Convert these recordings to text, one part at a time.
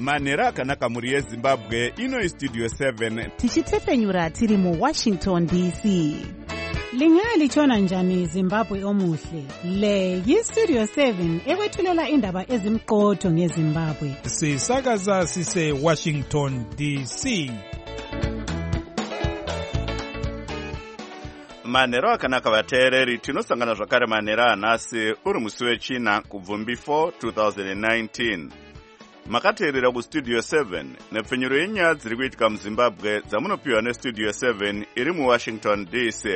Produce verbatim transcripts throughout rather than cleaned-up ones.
manhero akanaka mhuri yezimbabwe. Ino Studio seven tichitefenyura tiri mu Washington D C. Lingali chona njani Zimbabwe omuhle. Le yi Studio seven ekwethulela indaba ezimqotho ngeZimbabwe. Sisakaza sise Washington D C. manhero akanaka vateereri, tinosangana zvakare manhero anhasi uri musi wechina kubvumbi four twenty nineteen. Makateerera kustudio seven nepfenyuro yenyaya dziri kuitika muZimbabwe dzamunopiwa nestudio seven iri muWashington D C.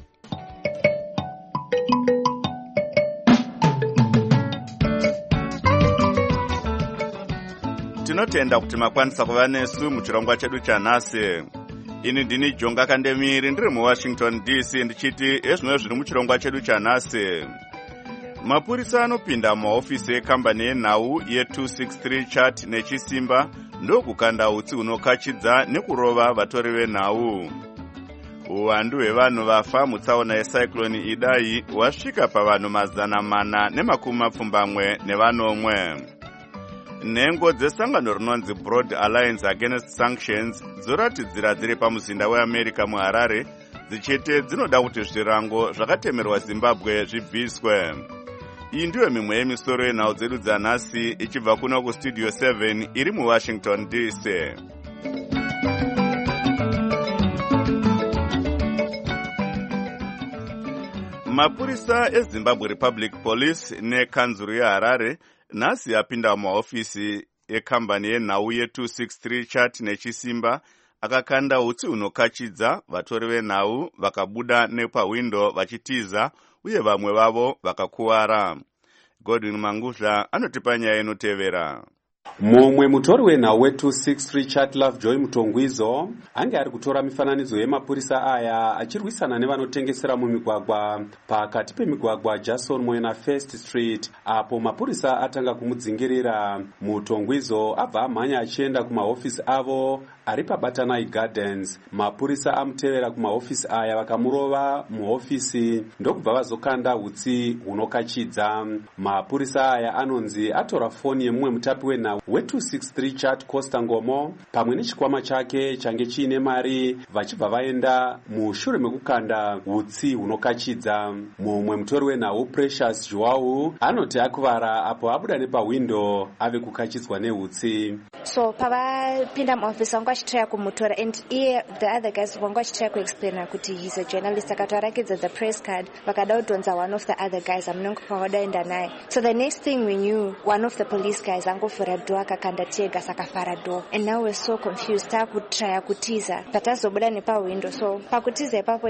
Tinotenda kuti makwanisa kuva nesu muchirongwa chedu chanhasi. Ini ndini Jonga Kandemiri ndiri muWashington D C ndichiti ezvino zviri muchirongwa chedu chanhasi. Mapurisa anopinda muhofisi ekambani yenhau ye two sixty-three chat nechisimba ndokukanda utsi hunokachidza nekurova vatori venhau. Uwandu hwevanhu vafa mutsaona yecyclone Idai wasvika pavanhu mazana mana nemakumi mapfumbamwe nevanomwe. Nhengo dzesangano rinonzi Broad Alliance Against Sanctions dzoratidzira dziri pamuzinda weAmerica muHarare dzichiti dzinoda kuti zvirango zvakatemerwa Zimbabwe zvibviswe. Iyi ndiyo mimwe yemisoro yenhau dzedu dzanhasi ichibva kuno kustudio seven iri muWashington D C. Mapurisa eZimbabwe Republic Police nekanzuru yeHarare nhasi apinda muhofisi ekambani yenhau ye two sixty-three chat nechisimba akakanda utsi hunokachidza vatori venhau vakabuda nepawindo vachitiza uye vamwe vavo vakakuwara. Godwin Mangusha anotipa nyaya inotevera. Mumwe mutori wenhau we two sixty-three chat Lovejoy Mutongwizo ange ari kutora mifananidzo yemapurisa aya achirwisana nevanotengesera mumigwagwa pakati pemigwagwa Jason Moyena First Street apo mapurisa atanga kumudzingirira. Mutongwizo abva amhanya achienda kumahofisi avo ari paBatanai Gardens. Mapurisa amutevera kumahofisi aya vakamurova muhofisi ndokubva vazokanda utsi hunokachidza. Mapurisa aya anonzi atora foni yemumwe mutapi wenhau we two sixty-three chat Costa Ngomo pamwe nechikwama chake change chiine mari vachibva vaenda mushure mekukanda utsi hunokachidza. Mumwe mutori wenhau Precious Joao anoti akuvara apo abuda nepawindo ave kukachidzwa neutsi. So pavapinda muoffice wangu achitry kumutora and iye the other guys wangu achitry kuexplaina kuti he's a journalist akatoarakidza the press card vakada kutonza one of the other guys amunenge kwavadaenda naye. So the next thing we knew one of the police guys angofura door akakanda tega sakafara door and now we're so confused takutry kutiza but azobuda nepawindo. So pakutiza ipapo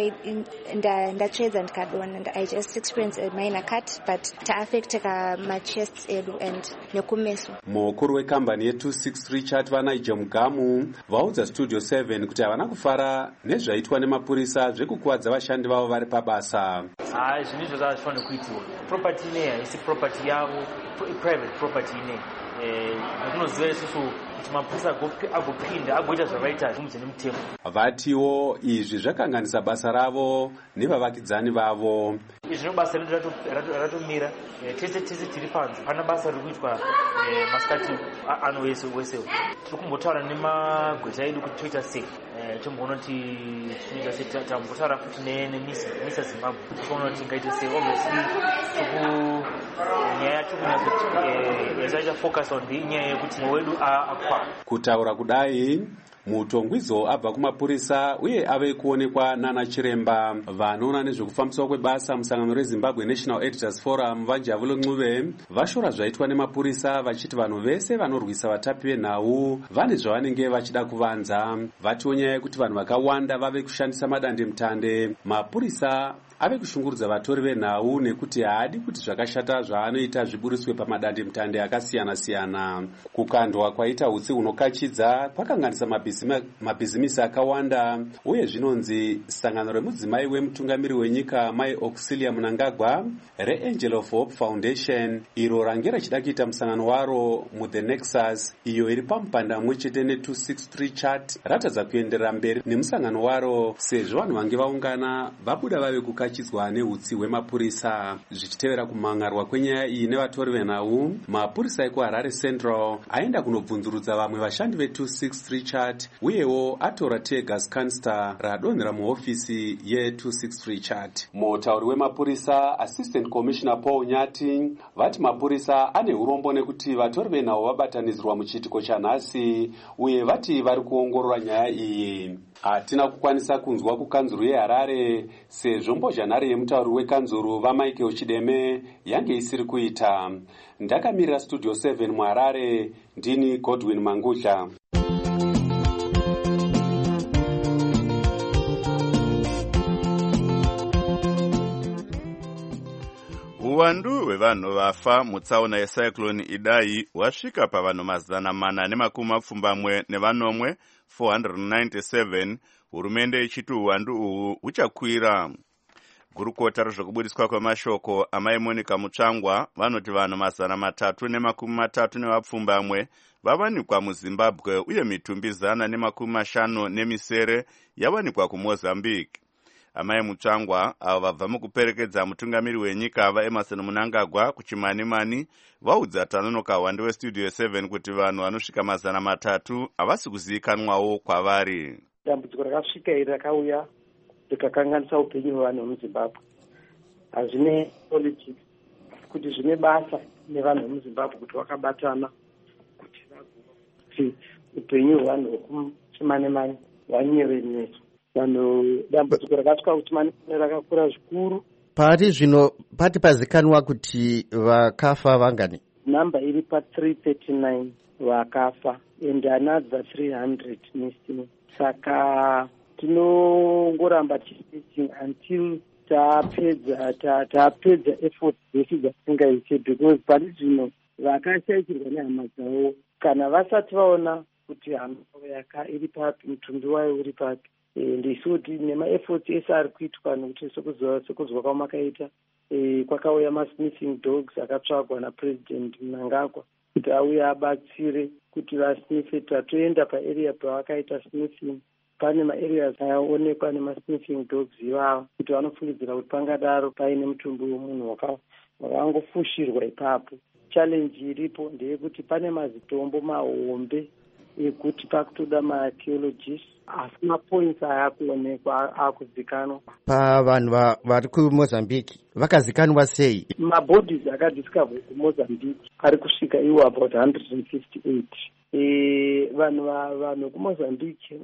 ndatsvedza ndikadona and I just experienced a minor cut but taaffecteka machests edu and nekumeso. Mukuru wekambani ye two sixty-three chat vanaije Mugamu vaudza studio seven kuti havana kufara nezvaitwa nemapurisa zvekukuwadza vashandi vavo vari pabasa. Ah, zvinhu izvo zvazvifanira kuitiwa. Property ine haisi property yavo, private property ine. Zvinoziva isusu kuti mapurisa agopinda agoita zvavaita zvimudze nemutemo. Vatiwo izvi zvakanganisa basa ravo nevavakidzani vavo. Izvino basa redu ratomira tese tese tiri panze pana basa riri kuitwa masikati ano wese wesewo. Tiri kumbotaura nemagweta edu kuti toita sei tomboona kuti tinoita sei tambotaura futi nemisa Zimbabwe toona kuti tingaita sei. Obviously nyaya tikunyatsoyazaita focus on nyaya yekuti mwoyo wedu akwa. Kutaura kudai Mutongwizo abva kumapurisa uye ave kuonekwa nana chiremba vanoona nezvekufambiswa kwebasa musangano reZimbabwe National Editors Forum vaJavulo Ncube vashora zvaitwa nemapurisa vachiti vanhu vese vanorwisa vatapi venhau vane zvavanenge vachida kuvanza. Vatiwo nyaya yekuti vanhu vakawanda vave kushandisa madandemutande. Mapurisa ave kushungurudza vatori venhau nekuti haadi kuti zvakashata zvaanoita zviburiswe pamadandemutande akasiyana siyana. Kukandwa kwaita utsi hunokachidza kwakanganisa mabhizinesi mabhizimisi akawanda, uye zvinonzi sangano remudzimai wemutungamiri wenyika Mai Auxilia Mnangagwa reAngel of Hope Foundation, iro range rachida kuita musangano waro muThe Nexus, iyo iri pamupanda mumwe chete ne two sixty-three chart, ratadza kuenderera mberi nemusangano waro sezvo vanhu vange vaungana vabuda vave kukachidzwa neutsi hwemapurisa. Zvichitevera kumangarwa kwenyaya iyi nevatori venhau, mapurisa ekuHarare Central aenda kunobvunzurudza vamwe vashandi ve two sixty-three chart, uyewo atora teargas canister radonhera muhofisi ye two sixty-three chart. Mutauri wemapurisa Assistant Commissioner Paul Nyati vati mapurisa ane urombo nekuti vatori venhau vabatanidzirwa muchiitiko chanhasi, uye vati vari kuongorora nyaya iyi. Hatina kukwanisa kunzwa kukanzuru yeHarare sezvo mbozhanhare yemutauri wekanzuru vaMichael Chideme yange isiri kuita. Ndakamirira Studio seven muHarare, ndini Godwin Mangudla. Uwandu hwevanhu vafa mutsaona yecyclone Idai wasvika pavanhu mazana mana nemakumi mapfumbamwe nevanomwe four hundred ninety-seven, hurumende ichiti uwandu uhu huchakwira. Gurukota rezvekubudiswa kwemashoko amai Monica Mutsvangwa vanoti vanhu mazana matatu nemakumi matatu nevapfumbamwe vavanikwa muZimbabwe, uye mitumbi zana nemakumi mashanu nemisere yavanikwa kuMozambique. Amai Mutsvangwa avo vabva mukuperekedza mutungamiri wenyika vaEmmerson Mnangagwa kuchimanimani vaudza Tanonoka Hwande weStudio seven kuti vanhu vanosvika mazana matatu havasi kuzivikanwawo kwavari. Dambudziko rakasvika iri rakauya rikakanganisa upenyu hwevanhu vemuZimbabwe. Hazvine politics, kuti zvine basa nevanhu vemuZimbabwe kuti vakabatana kuti kuti upenyu hwevanhu vekuchimanimani hwanyevenyezwa. Vanhu dambudziko rakasvika kuchimanimani rakakura zvikuru. Pari zvino pati pazikanwa kuti vakafa vangani? Namba iri pa three thirty-nine vakafa and another three hundred missing. Saka tinongoramba tichiti until tapedza tapedza effort dzese dzatingaite, because pari zvino vakashaikirwa nehama dzavo kana vasati vaona kuti hama yaka iri papi, mutumbi wayo uri papi, ndisuti nemaefforts ese ari kuitwa nokuti sekuzwa kwamakaita kwakauya masmithing dogs akatsvagwa napresident Mnangagwa kuti auye abatsire kuti vasnife. Tatoenda paarea pavakaita smithing, pane maareas ayaonekwa nemasmithing dogs ivava kuti vanofungidzira kuti pangadaro paine mutumbi wemunhu wakangofushirwa ipapo. Challenge iripo ndeyekuti pane mazitombo mahombe ekuti pakutoda maarchaeologists, asi mapoints ayakuonekwa akuzikanwa. Pavanhu vari kuMozambique vakazikanwa sei? Mabodies akadiscoverwa kuMozambique ari kusvika iwo about one hundred fifty-eight. E, vanhu vanhu kuMozambique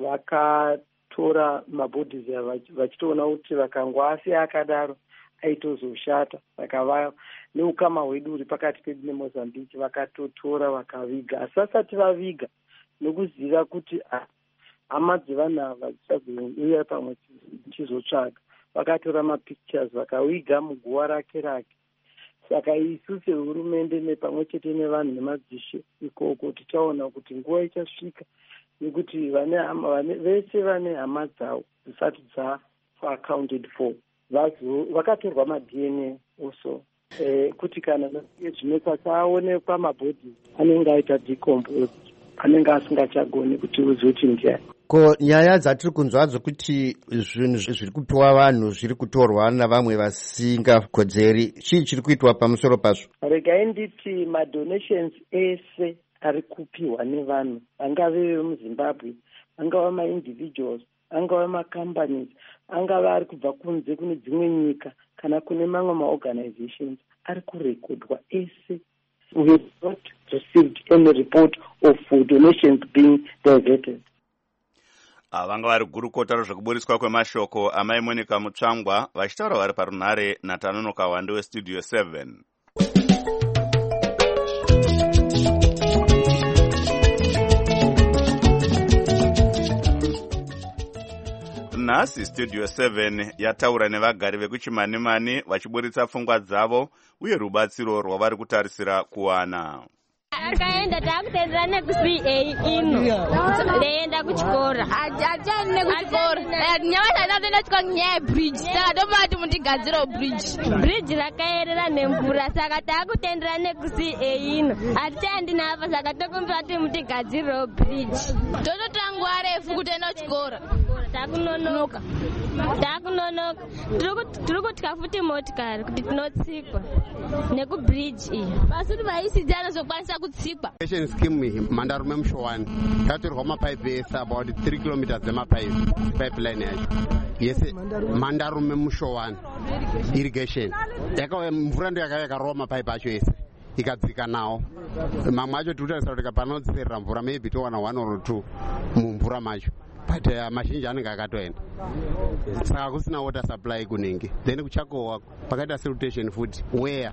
vakatora mabodies vachitoona kuti vakangwasi akadaro aitozoshata, saka neukama hwedu uri pakati pedu neMozambique vakatotora vakaviga. Asi vasati vaviga nokuziva kuti hama dzevanhu ava dzichazouya pamwe tichizotsvaga, vakatora mapictures vakaviga muguwa rake rake. Saka isu sehurumende nepamwe chete nevanhu nemadzishe ikoko tichaona kuti nguva ichasvika yekuti vese vane hama dzavo dzisati dzafa accounted for vakatorwa ma-D N A also, eh, kuti kana zvimwe pasaonekwa mabhodhi anenge aita decompose, anenge asingachagoni kuti uzoti ndiani. Ko nyaya dzatiri kunzwa dzokuti zvinhu zviri kupiwa vanhu zviri kutorwa navamwe vasingakodzeri, chii chiri kuitwa pamusoro pazvo? Regai nditi madonations ese ari kupiwa nevanhu, angave vemuZimbabwe, angava ma-individuals, angava ma-companies, angava ari kubva kunze kune dzimwe nyika kana kune mamwe ma-organizations, ari kurekodwa ese. We have not received any report of donations being diverted. Vanga vari gurukota rezvekubudiswa kwemashoko amai Monica Mutsvangwa vachitaura vari parunhare naTanonoka Hwande weStudio seven. Nhasi Studio seven yataura nevagari vekuchimanimani vachiburitsa pfungwa dzavo uye rubatsiro rwavari kutarisira kuwana. akaenda taakutendera nekuc a ino ndeienda kuchikora hatiani nekuchikora nyavashaatoenda chikora nyaya yebridge saka ndopati mundigadzirawo bridge bridge rakaerera nemvura saka taakutendera nekuc a ino hatichaendi napa saka tokumbira kuti mutigadzirirewo bridge tototora nguva refu kutoenda kuchikora takunonoka takunonoka tiri kutya futi motikari kuti tinotsikwa nekubridge iyi basi kuti vaisidi anozokwanisa kutsikwa scheme mandarume mushowani tatorwa mapaipi ese about three kilometers emapaipi pipeline yacho yese mandarume mushowani irrigation yakauya mvura ndo yakauya yakarova mapaipi acho ese ikadzika nawo mamwe acho tikutarisa kuti kapanodziserera mvura maybe towana one or two mumvura macho but uh, mazhinji anenge akatoenda saka kusina water supply kunenge then kuchakowa pakaita siltation futi where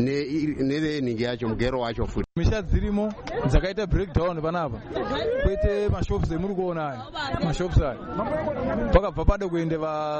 neningi yacho mugero wacho futi misha dzirimo dzakaita breakdown panapa kwete mashops emuri kuona aya mashops aya pakabva pade kuende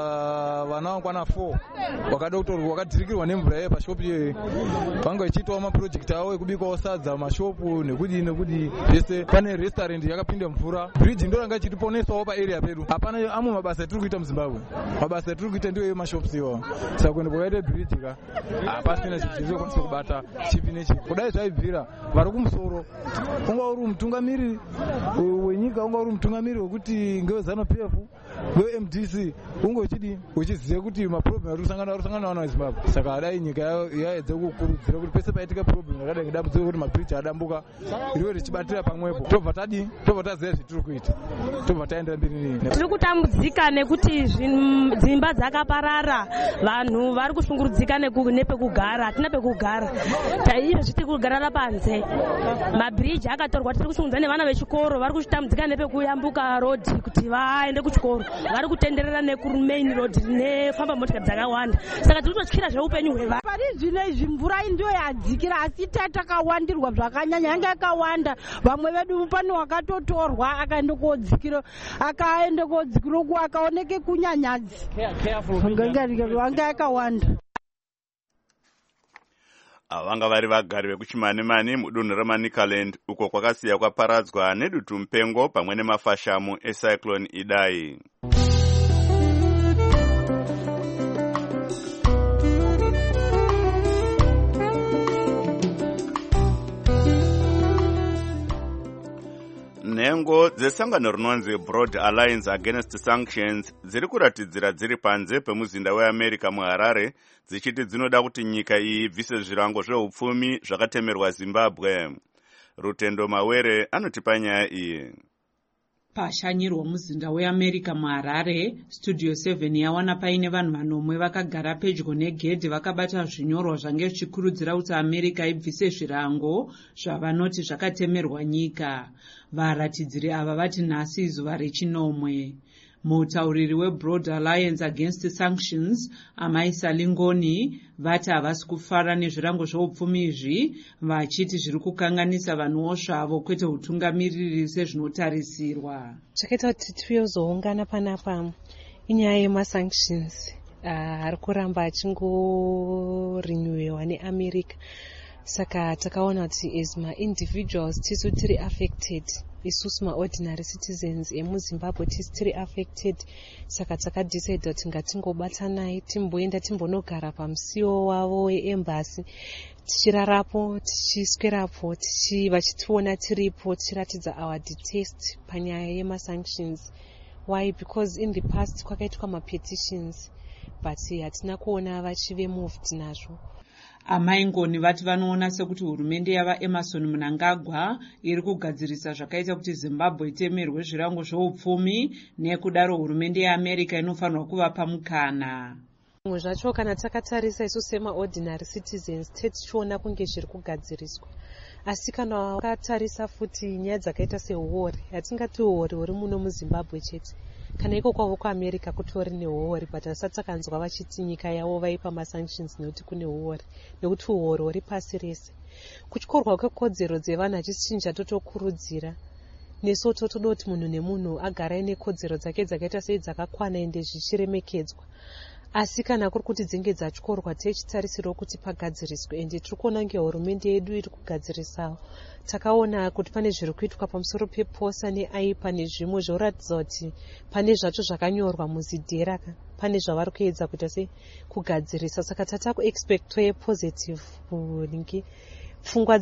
vana vangwana four wakada kutorwa wakadhirikirwa nemvura ye pashop ye vanga ichiitawo maproject awo ekubikawo sadza mashopu nekudi nekudi zvese pane restaurant yakapinda mvura bridge ndoranga ichitiponesawo paarea pedu hapana amwe mabasa etiri kuita muzimbabwe mabasa etiri kuita ndiwo yemashops iwawo saka kuende kwakaita bridge ka hapasina chizokwanisa kubata chipi nechipi kudai zvaibvira vari kumusoro unga uri mutungamiri wenyika unga uri mutungamiri wekuti ngewezano p f weM D C unge uchidi uchiziva kuti maproblem ari kusangana ari kusangana nawo muzimbabwe saka adai nyika yaedza kukurudzira kuti pese paitika problem yakadai ngedambudziko kuti mabridge adambuka riwe richibatira pamwepo tobva tadi tobva taziva zvitiri kuita tobva taendera mberi nini tiri kutambudzika nekuti dzimba dzakaparara vanhu vari kushungurudzika nepekugara hatina pekugara taizvo zvitiri kugarara panze mabridge akatorwa tiri kushungurudza nevana vechikoro vari kuchitambudzika nepekuyambuka road kuti vaende kuchikoro vari kutenderera nekumain road nefamba motikari dzakawanda saka tiri kutotyira zveupenyu hwevanhu pari zvino izvi mvura ndiyo yadzikira asi tatakawandirwa zvakanyanya yanga yakawanda vamwe vedu pane wakatotorwa akaenda kodzikira akaenda kodzikira uku akaoneke kunyanyadzi vanga yakawanda vanga vari vagari vekuchimanimani mudunhu remanicaland uko kwakasiya kwaparadzwa nedutu mupengo pamwe nemafashamu ecyclone idai. nhengo dzesangano rinonzi Broad Alliance Against Sanctions dziri kuratidzira dziri panze pemuzinda weAmerica muHarare dzichiti dzinoda kuti nyika iyi ibvise zvirango zveupfumi zvakatemerwa Zimbabwe. Rutendo Mawere anotipa nyaya iyi. Pashanyirwa muzinda weAmerica muHarare, Studio seven yawana paine vanhu vanomwe vakagara pedyo negedhi vakabata zvinyorwa zvange zvichikurudzira kuti America ibvise zvirango zvavanoti zvakatemerwa nyika. Varatidziri ava vati nhasi izuva rechinomwe. Mutauriri weBroad Alliance Against Sanctions, Amai Salingoni, vati havasi kufara nezvirango zveupfumi izvi, vachiti zviri kukanganisa vanhuwo zvavo kwete utungamiriri sezvinotarisirwa. Zvakaita kuti tiyozoungana panapa inyaya yemasanctions ari kuramba achingorinyiwewa neAmerica. Saka takaona kuti as ma-individuals tisu tiri affected, isusu ma-ordinary citizens emuzimbabwe tisi tiri affected. Saka takadecide kuti ngatingobatanai timboenda timbonogara pamusiwo wavo weembassy tichirarapo tichiswerapo vachitiona tiripo tichiratidza our detest panyaya yemasanctions. Why? Because in the past kwakaitwa mapetitions but hatina kuona vachive moved nazvo. Amai Ngoni vati vanoona sekuti hurumende yava Emerson Mnangagwa iri kugadzirisa zvakaita kuti Zimbabwe itemerwe zvirango zveupfumi, nekudaro hurumende yeAmerica inofanirwa kuvapa mukana. Zvimwe zvacho kana takatarisa isu sema-ordinary citizens tichiona kunge zviri kugadziriswa, asi kana wakatarisa futi nyaya dzakaita seuori, hatingati uori huri muno muZimbabwe chete, kana iko kwavo kuAmerica kutori neuori, but hasati takanzwa vachiti nyika yavo vaipa masanctions nekuti kune uori, nekuti uori huri pasi rese. Kutyorwa kwekodzero dzevanhu hachisichinja totokurudzira, nesu totoda kuti munhu nemunhu agara ine kodzero dzake dzakaita sei dzakakwana ende zvichiremekedzwa. asi kana kuri kuti dzinge dzatyorwa tichitarisirawo kuti pagadziriswe ende tiri kuona nge hurumende yedu iri kugadzirisawo. Takaona kuti pane zviri kuitwa pamusoro peposa neaipa nezvimwe zvoratidza kuti pane zvacho zvakanyorwa muzidhera pane zvavari kuedza kuita se kugadzirisa. Saka tata kuexpectoye positive kuningi pfungwa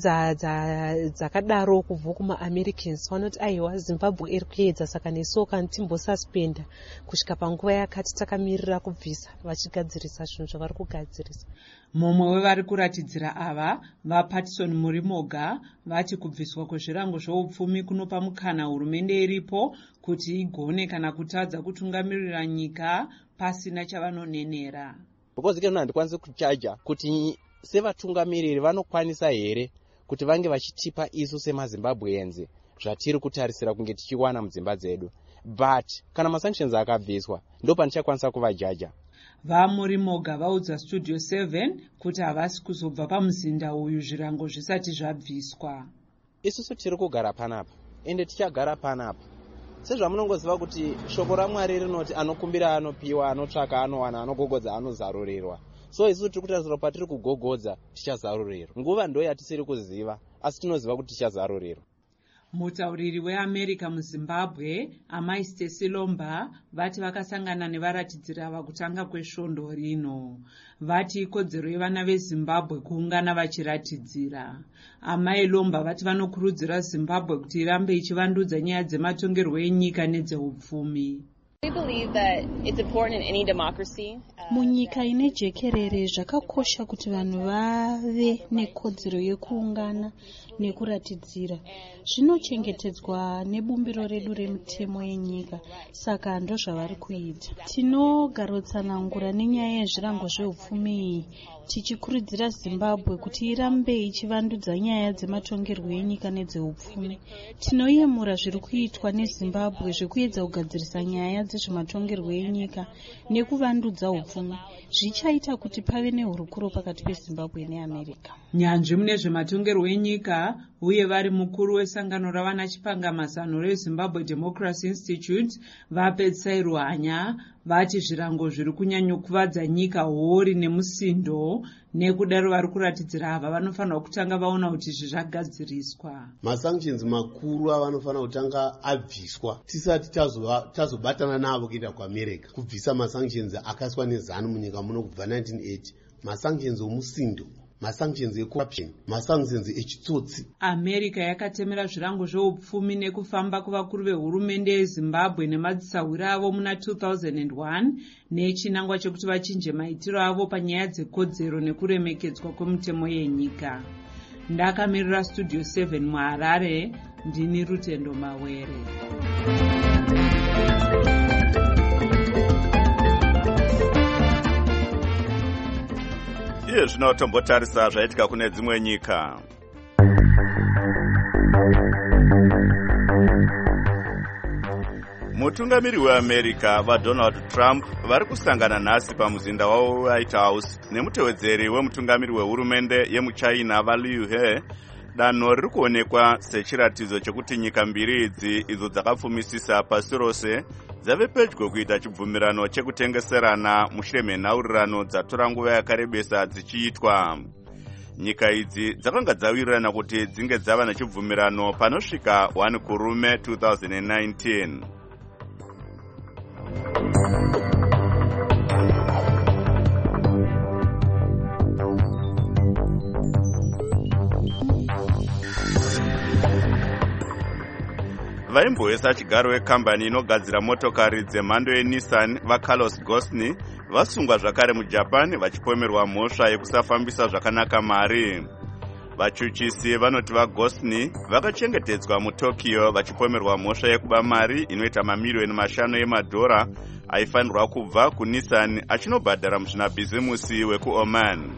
dzakadaro kubva kumaAmericans vanoti aiwa Zimbabwe iri kuedza, saka nesuwo kana timbosuspenda kusvika panguva yakati takamirira kubvisa vachigadzirisa zvinhu zvavari kugadzirisa. Mumwe wevari kuratidzira ava vaPatison Murimoga vati kubviswa kwezvirango zveupfumi kunopa mukana hurumende iripo kuti igone kana kutadza kutungamirira nyika pasina chavanonenera. Because ikeno handikwanisi kuchaja kuti sevatungamiriri vanokwanisa here kuti vange vachitipa isu semaZimbabweans zvatiri kutarisira kunge tichiwana mudzimba dzedu, but kana masanctions akabviswa ndo panichakwanisa kuvajaja. VaMurimoga vaudza Studio seven kuti havasi kuzobva pamuzinda uyu zvirango zvisati zvabviswa. Isusu tiri kugara panapa ende tichagara panapa. Sezvamunongoziva kuti shoko raMwari rinoti anokumbira anopiwa, anotsvaka anowana, anogogodza anozarurirwa. So isusu tiri kutarisira patiri kugogodza tichazarurirwa. Nguva ndo yatisiri kuziva asi tinoziva kuti tichazarurirwa. Mutauriri weAmerica muZimbabwe Amai Stacy Lomba vati vakasangana nevaratidziri ava kutanga kwesvondo rino. Vati ikodzero yevana veZimbabwe kuungana vachiratidzira. Amai Lomba vati vanokurudzira Zimbabwe kuti irambe ichivandudza nyaya dzematongerwo enyika nedzeupfumi. We believe that it's important in any democracy. Munyika ine jekerere zvakakosha kuti vanhu vave nekodzero yekuungana nekuratidzira. Zvinochengetedzwa nebumbiro redu remutemo yenyika, saka ndo zvavari kuita. Tinogarotsanangura nenyaya yezvirango zveupfumi tichikurudzira Zimbabwe kuti irambe ichivandudza nyaya dzematongerwo enyika nedzeupfumi. Tinoyemura zviri kuitwa neZimbabwe zvekuedza kugadzirisa nyaya dzezvematongerwo enyika nekuvandudza upfumi. Zvichaita kuti pave nehurukuro pakati peZimbabwe neAmerica. Nyanzvi mune zvematongerwo enyika uye vari mukuru wesangano ravana chipangamazano reZimbabwe Democracy Institute vapedzisai ruhanya vati zvirango zviri kunyanyokuvadza nyika hori nemusindo, nekudaro vari kuratidzira ava vanofanira kutanga vaona kuti izvi zvagadziriswa. Masanctions makuru avanofanira kutanga abviswa tisati tazobatana navo kuenda kuAmerica kubvisa masanctions akaiswa nezanu munyika muno kubva nineteen eighty, masanctions omusindo, masanctions ecorruption, masanctions echitsotsi. America yakatemera zvirango zveupfumi nekufamba kuvakuru vehurumende yeZimbabwe nemadzisawira avo muna two thousand one nechinangwa chekuti vachinje maitiro avo panyaya dzekodzero nekuremekedzwa kwemutemo yenyika. Ndakamirira Studio seven muHarare, ndini Rutendo Mawere. Iye zvino tombotarisa zvaitika kune dzimwe nyika. Mutungamiri weAmerica vaDonald Trump vari kusangana nhasi pamuzinda wavo White House nemutevedzeri wemutungamiri wehurumende yemuChina vaLiu He. Danho riri kuonekwa sechiratidzo chekuti nyika mbiri idzi idzo dzakapfumisisa pasi rose dzave pedyo kuita chibvumirano chekutengeserana mushure menhaurirano dzatora nguva yakarebesa dzichiitwa. Nyika idzi dzakanga dzawirirana kuti dzinge dzava nechibvumirano panosvika one kurume two thousand nineteen. Vaimboisa chigaro wekambani inogadzira motokari dzemhando yeNissan vaCarlos Ghosn vasungwa zvakare muJapan vachipomerwa mhosva yekusafambisa zvakanaka mari. Vachuchisi vanoti vaGhosn vakachengetedzwa muTokyo vachipomerwa mhosva yekuba mari inoita mamiliyoni mashanu emadhora aifanirwa kubva kuNissan achinobhadhara muzvinabhizimusi wekuOman.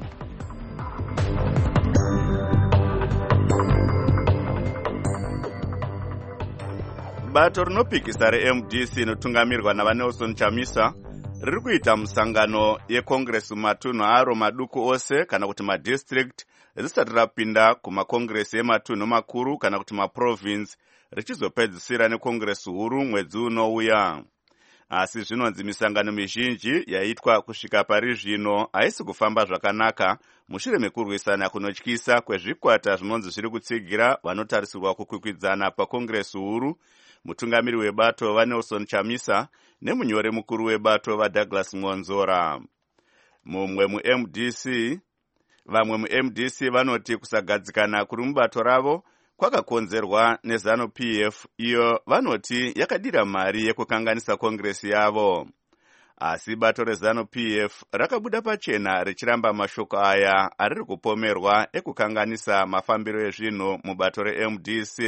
Bato rinopikisa reM D C inotungamirwa navaNelson Chamisa riri kuita musangano yekongresi matunhu aro maduku ose kana kuti madistrict risati rapinda kumakongresi ematunhu makuru kana kuti maprovince richizopedzisira nekongresi huru mwedzi unouya. asi zvinonzi misangano mizhinji yaitwa kusvika pari zvino haisi kufamba zvakanaka mushure mekurwisana kunotyisa kwezvikwata zvinonzi zviri kutsigira vanotarisirwa kukwikwidzana pakongresi huru, mutungamiri webato vaNelson Chamisa nemunyori mukuru webato vaDouglas Mwonzora. Mumwe mu-M D C vamwe mu-M D C vanoti kusagadzikana kuri mubato ravo kwakakonzerwa neZanu-P F iyo vanoti yakadira mari yekukanganisa kongresi yavo. Asi bato reZanu-P F rakabuda pachena richiramba mashoko aya ariri kupomerwa ekukanganisa mafambiro ezvinhu mubato re-M D C.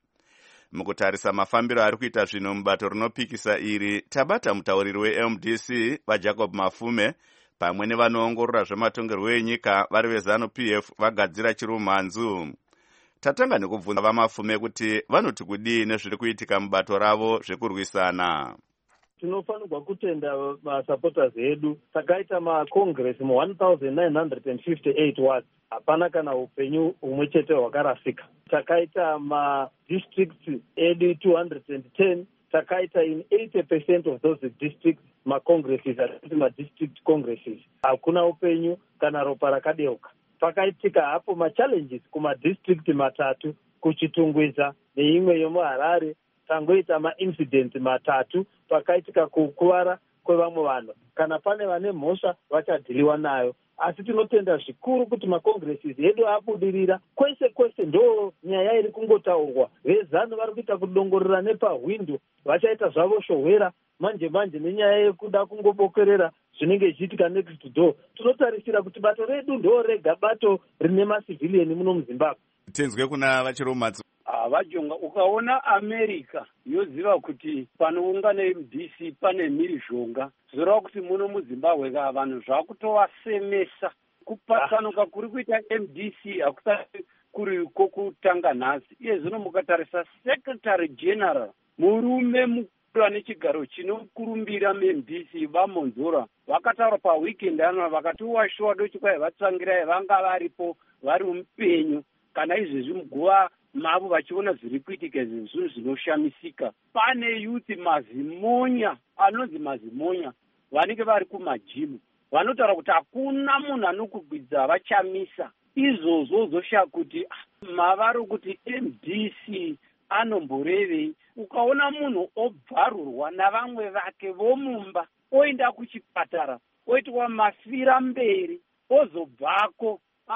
Mukutarisa mafambiro ari kuita zvinhu mubato rinopikisa iri, tabata mutauriri we-M D C vaJacob Mafume pamwe nevanoongorora zvematongerwo enyika vari veZanu-P F vagadzira chirumhanzu. Tatanga nekubvunza vaMafume kuti vanoti kudii nezviri kuitika mubato ravo zvekurwisana. Tinofanirwa kutenda masupporters edu. Takaita makongresi mu one thousand nine hundred fifty-eight wards, hapana kana upenyu umwe chete hwakarasika. Takaita madistricts edu two hundred ten, takaita in eighty percent of those districts macongresses are madistrict congresses. Hakuna upenyu kana ropa rakadeuka. Pakaitika hapo machallenges kumadistrict matatu, kuchitungwiza neimwe yomuHarare, tangoita maincident matatu, pakaitika kukuvara kwevamwe vanhu. Kana pane vane mhosva vachadhiliwa nayo. Asi tinotenda zvikuru kuti macongresses edu abudirira. Kwese kwese ndo nyaya iri kungotaurwa. VeZanu vari kuita kudongorera nepahwindo, vachaita zvavo shohwera manje manje nenyaya yekuda kungobokerera zvinenge zvichiitika next door. Tinotarisira kuti bato redu ndo rega bato rine macivilian muno muZimbabwe. Tenzwe kuna vachirumatso. Vajonga, ukaona America yoziva kuti panoungana M D C pane mhirizhonga, zvoreva kuti muno muZimbabwe ka vanhu zvakutovasemesa. Kupatsanuka kuri kuita M D C hakusati kuri kokutanga nhasi. Iye zvino mukatarisa Secretary General, murume mukuru ane chigaro chinokurumbira mu-M D C vaMonzora, vakataura paweekend ano vakati washuwa dochi kwai vatsangirai vanga varipo vari mupenyu, kana izvezvi muguva mavo vachiona zviri kuitika zvinhu zvinoshamisika. Pane youth mazimonya, anonzi mazimonya, vanenge vari kumajimu, vanotaura kuti hakuna munhu anokugwidza vachamisa. Izvozvo zosha kuti mavari kuti M D C anomborevei. Ukaona munhu obvarurwa navamwe vake vomumba, oenda kuchipatara, oitwa mafira mberi, ozobvako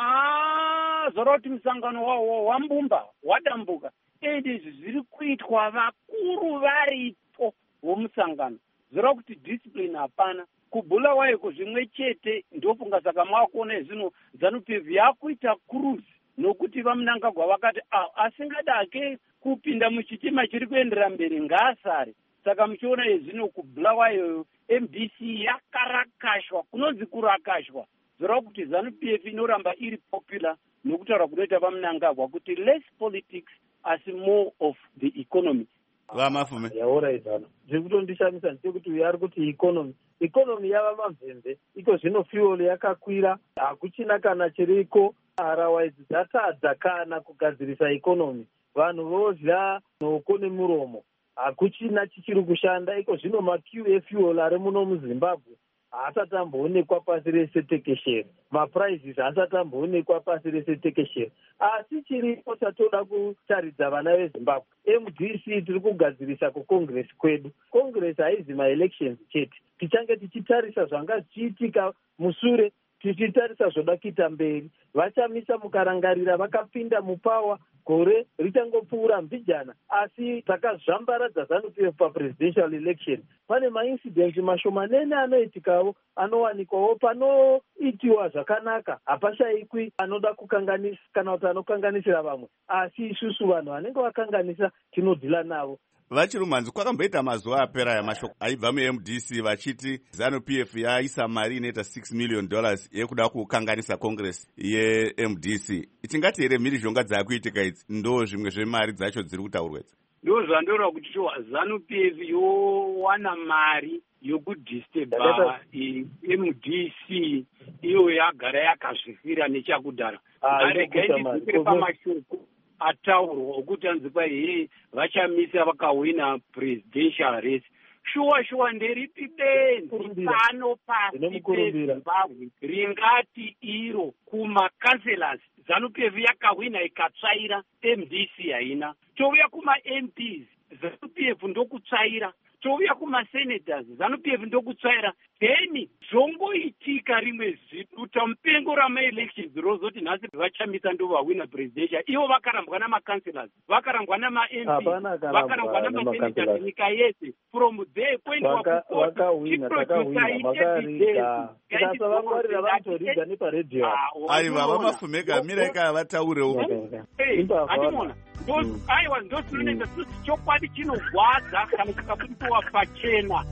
Ah, zvoreva kuti musangano wambumba wadambuka. Ende izvi zviri kuitwa vakuru varipo vomusangano. Zvoreva kuti discipline hapana. Kubhulawayo zvimwe chete ndofunga saka mwakuona zvino ZANU-P F yakuita cruise nokuti vaMnangagwa vakati ah, asingadake kupinda muchitima chiri kuendera mberi ngaasare. Saka muchiona zvino kubhulawayo M D C yakarakashwa, kunonzi kurakashwa. Zvoreva kuti ZANU-P F inoramba iri popular nokutaura kunoita vaMnangagwa kuti less politics asi more of the economy. Vamafume yaora izana zviri kutondishamisa ndechekuti uyo ari kuti economy economy yava mamvemve, iko zvino fuel yakakwira, hakuchina kana chiriko. Otherwise dzatadza kana kugadzirisa economy, vanhu vodya nhoko nemuromo, hakuchina chichiri kushanda. Iko zvino maqueue efuel ari muno muZimbabwe haasati amboonekwa pasi rese tekesheri, maprizes haasati amboonekwa pasi rese tekesheri. Asi chiripo chatoda kutaridza vana veZimbabwe, M D C tiri kugadzirisa kukongresi kwedu. Kongresi haizi maelections chete, tichange tichitarisa zvanga zvichiitika musure, tichitarisa zvoda kuita mberi. Vachamisa mukarangarira vakapinda mupawa, gore richangopfuura mbijana, asi takazvambaradza ZANU-P F papresidential election. Pane maincidents mashomanene anoitikawo, anowanikwawo panoitiwa zvakanaka. Hapashayikwi anoda kukanganisa kana kuti anokanganisira vamwe, asi isusu vanhu vanenge vakanganisa tinodhila navo. Vachirumanzi, kwakamboita mazuva apera yamashoko aibva mu-M D C vachiti ZANU-P F yaisa mari inoita six million dollars yekuda kukanganisa congress ye-M D C. Tingati here mhirizhonga dzakuitika idzi ndo zvimwe zvemari dzacho dziri kutaurwa idzi? Ndo zvandoreva kuti ZANU-P F yowana mari yokudisturba M D C iyo yagara yakazvifira nechakudhara. Arega indidzikire pamashoko ataurwa okuti anzi kwai hei vachamisa vakawina presidential race. shuwa shuwa nderipi benzi pano pasi pezimbabwe ringati iro kumakanselas ZANU-P F yakahwina ikatsvaira M D C haina, touya kuma-M Ps ZANU-P F ndokutsvaira, touya kuma-senators ZANU-P F ndokutsvaira. Then zvongoitika rimwe ziduta mupengo rama-elections rozoti nhasi vachamisa ndo vahwina presidential, ivo vakarambwa namakanselors, vakarambwa nama-M Ps, vakarambwa namasenators nyika yese. From there kuendwa aiva vamafumeka mireka vataurewo atimona aiwa ndosinoenda kuti chokwadi chinorwadza kana chikabudiswa pachena.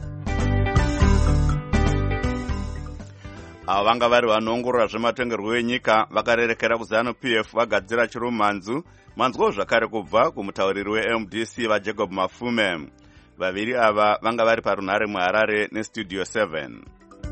avo vanga vari vanoongorora zvematongerwo enyika vakarerekera kuZANU-P F vagadzira chirumanzu manzwawo zvakare kubva kumutauriri we-M D C vaJacob Mafume. Vaviri ava vanga vari parunhare muHarare nestudio seven.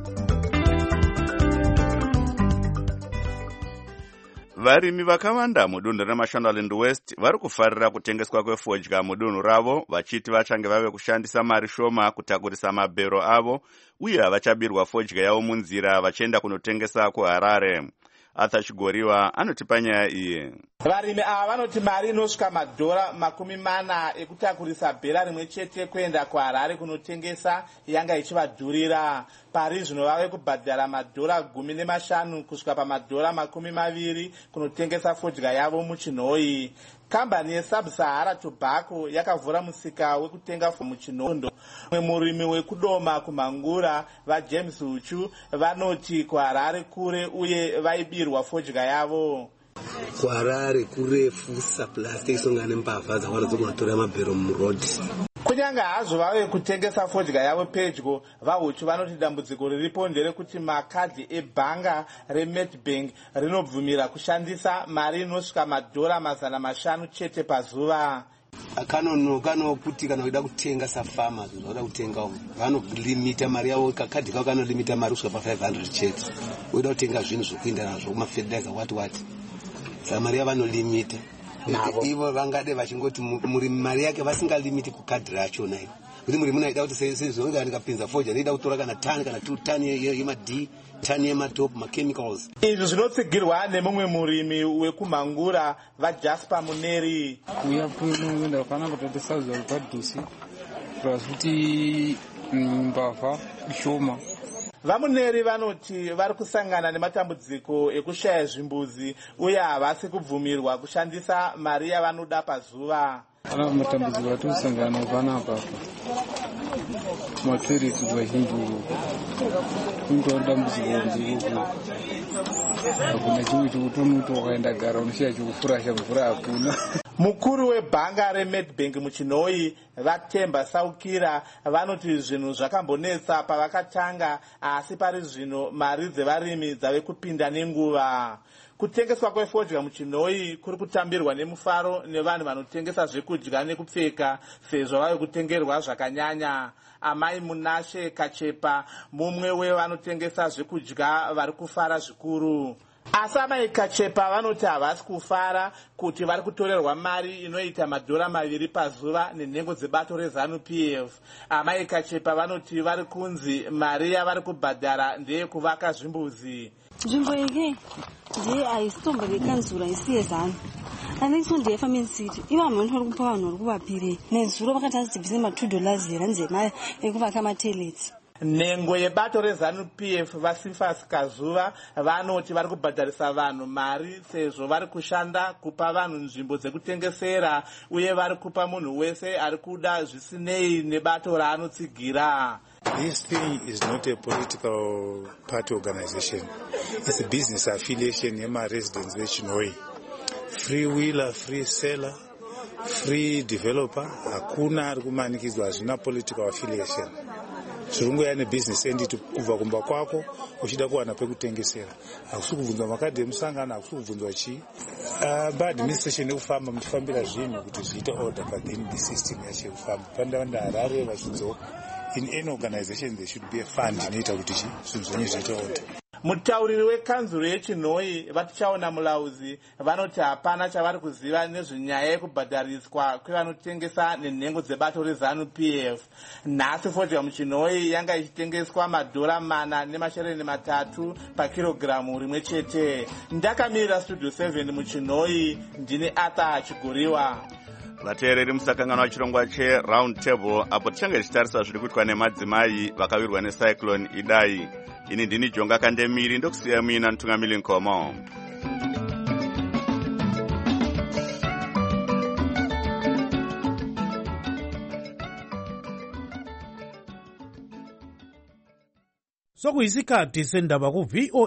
Varimi vakawanda mudunhu reMashonaland West vari kufarira kutengeswa kwefodya mudunhu ravo, vachiti vachange vave kushandisa mari shoma kutakurisa mabhero avo uye havachabirwa fodya yavo munzira vachienda kunotengesa kuHarare. Arthur Chigoriwa anotipa nyaya iyi. Varimi ava vanoti mari inosvika madhora makumi mana ekutakurisa bhera rimwe chete kuenda kuHarare kunotengesa yanga ichivadhurira. Pari zvino vave kubhadhara madhora gumi nemashanu kusvika pamadhora makumi maviri kunotengesa fodya yavo muchinhoi. Kambani yeSub-Sahara Tobacco yakavhura musika wekutenga muchinondo. Mumwe murimi wekudoma kumhangura vaJames Huchu vanoti kuHarare kure uye vaibirwa fodya yavo. kuHarare kurefu surplus teisongana nembavha dzakawanda dzokunotora mabhero murodhi. Kunyanga hazvo vave kutengesa fodya yavo pedyo, vaHuchu vanoti dambudziko riripo nderekuti makadhi ebhanga reNedbank rinobvumira kushandisa mari inosvika madhora mazana mashanu chete pazuva. Kanonoka nokuti kana uida kutenga safama unoda kutenga vanolimita mari yavo, kakadhi kako kanolimita mari kusvika pa five hundred chete. Uida kutenga zvinhu zvokuenda nazvo kumafertilizer wati wati, saka mari yavo vanolimita. Ivo vangade vachingoti murimi mari yake vasingalimiti kukadhi rachona ivo, kuti murimi unoida kuti sezvonga ndikapinza fodya ndinoda kutora kana tani kana two tani yemad tani yematop machemicals. Izvi zvinotsigirwa nemumwe murimi wekumhangura vaJasper Muneri. Kuya kuenda kana kutotesauza padhusi kuti mbavha ishoma. Vamuneri vanoti vari kusangana nematambudziko ekushaya zvimbuzi uye havasi kubvumirwa kushandisa mari yavanoda pazuva. Ana matambudziko atusangana panapa matoireti vazhinji kundoda dambudziko nziko hakuna chimwe chikutonuti wakaenda gara unoshaya chikufurasha mvura hakuna. Mukuru webhanga reNedbank muchinhoi vaTemba Saukira vanoti zvinhu zvakambonetsa pavakatanga, asi pari zvino mari dzevarimi dzave kupinda nenguva. Kutengeswa kwefodya muchinhoi kuri kutambirwa nemufaro nevanhu vanotengesa zvekudya nekupfeka, sezvo vave kutengerwa zvakanyanya. Amai Munashe Kachepa mumwe wevanotengesa zvekudya vari kufara zvikuru. Asi amai Kachepa vanoti havasi kufara kuti vari kutorerwa mari inoita madhora maviri pazuva nenhengo dzebato reZANU-P F. Amai Kachepa vanoti vari kunzi mari yavari kubhadhara ndeyekuvaka zvimbuzi. Nzvimbo iyi ndiye aisitombo rekanzura isi yeZANU. Anexo ndiye Farming City. Ivo vanhu vanofana kupa vanhu vari kuvapirei. Nezuro vakati azitibvise ma two dollars here nzemari ekuvaka mateleti. Nhengo yebato reZANU-P F vaSifas Kazuva vanoti vari kubhadharisa vanhu mari sezvo vari kushanda kupa vanhu nzvimbo dzekutengesera uye vari kupa munhu wese ari kuda zvisinei nebato raanotsigira. This thing is not a political party organization. It's a business affiliation yema residents vechinhoi. Free wheeler, free seller, free developer, hakuna ari kumanikidzwa, hazvina political affiliation. Zvirungu ne business entity kubva kumba kwako uchida kuwana pekutengesera. Hakusi kubvunzwa makadhi emusangano, hakusi kubvunzwa chii. Uh, but administration yekufamba muchifambira zvinhu kuti zviite order within the system yacho yekufamba. Pandavanda Harare vachidzoka. In any organization there should be a fund inoita kuti zvinhu zvenyu zviite order. mutauriri wekanzuro yechinhoi vatichaona mulauzi vanoti hapana chavari kuziva nezvenyaya yekubhadhariswa kwevanotengesa nenhengo dzebato rezanu p f. nhasi fodya muchinhoi yanga ichitengeswa madhora mana nemashereni matatu pakirogiramu rimwe chete. ndakamirira studio seven muchinhoi ndini Arthur Chiguriwa. vateereri musakanganwa chirongwa cheround table apo tichange tichitarisa zviri kuitwa nemadzimai vakawirwa necyclone Idai. ini ndini Jonga Kandemiri ndokusiya muina Ntungamili Nkomo. sokuyisikhathi sendaba ku V O